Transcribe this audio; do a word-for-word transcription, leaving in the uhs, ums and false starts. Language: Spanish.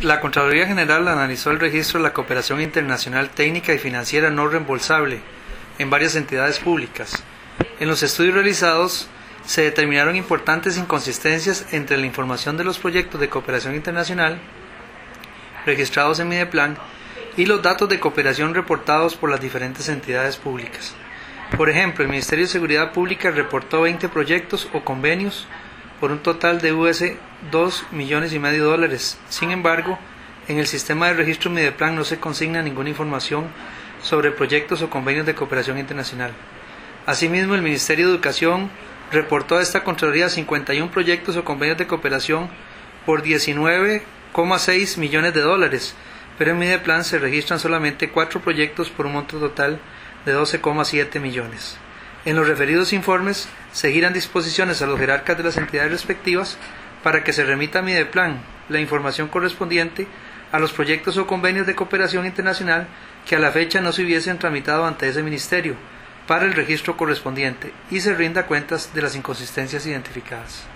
La Contraloría General analizó el registro de la cooperación internacional técnica y financiera no reembolsable en varias entidades públicas. En los estudios realizados se determinaron importantes inconsistencias entre la información de los proyectos de cooperación internacional registrados en Mideplan y los datos de cooperación reportados por las diferentes entidades públicas. Por ejemplo, el Ministerio de Seguridad Pública reportó veinte proyectos o convenios por un total de U S dos millones y medio de dólares. Sin embargo, en el sistema de registro Mideplan no se consigna ninguna información sobre proyectos o convenios de cooperación internacional. Asimismo, el Ministerio de Educación reportó a esta Contraloría cincuenta y uno proyectos o convenios de cooperación por diecinueve coma seis millones de dólares, pero en Mideplan se registran solamente cuatro proyectos por un monto total de doce coma siete millones. En los referidos informes se giran disposiciones a los jerarcas de las entidades respectivas para que se remita a Mideplan la información correspondiente a los proyectos o convenios de cooperación internacional que a la fecha no se hubiesen tramitado ante ese ministerio para el registro correspondiente y se rinda cuentas de las inconsistencias identificadas.